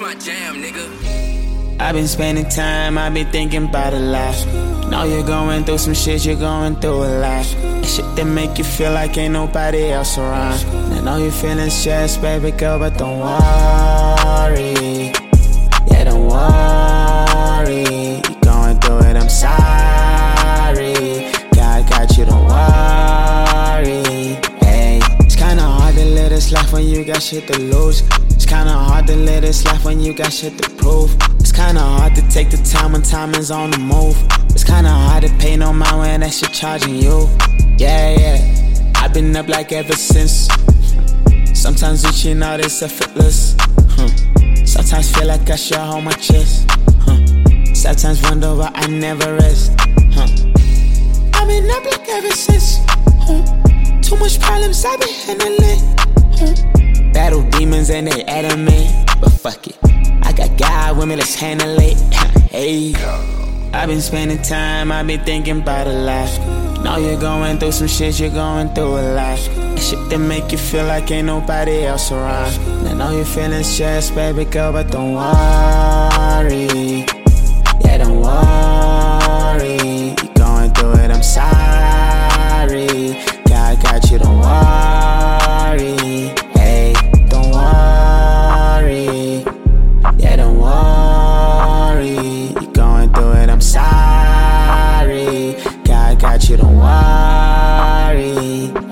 my jam, nigga. I've been spending time, I've been thinking about a lot. Know you're going through some shit, you're going through a lot. Shit that make you feel like ain't nobody else around. I know you're feeling stressed, baby girl, but don't worry. Yeah, don't worry. You're going through it, I'm sorry. God got you, don't worry. Hey, it's kinda hard to live this life when you got shit to lose. It's kinda hard to live this life when you got shit to prove. It's kinda hard to take the time when time is on the move. It's kinda hard to pay no mind when that shit charging you. Yeah, I've been up like ever since. Sometimes reaching out is effortless. Sometimes feel like I should hold my chest. Sometimes wonder why I never rest. I've been up like ever since. Too much problems I've been handling. Battle demons and they adamant, but fuck it, I got God with me, let's handle it. Hey, I've been spending time, I've been thinking about a lot. Know you're going through some shit, you're going through a lot. Shit that make you feel like ain't nobody else around. I know you're feeling stressed, baby girl, but don't worry. Yeah, don't worry. You're going through it, I'm sorry. God got you, don't worry. Hey, don't worry. Yeah, don't worry. You're going through it, I'm sorry. God got you, don't worry.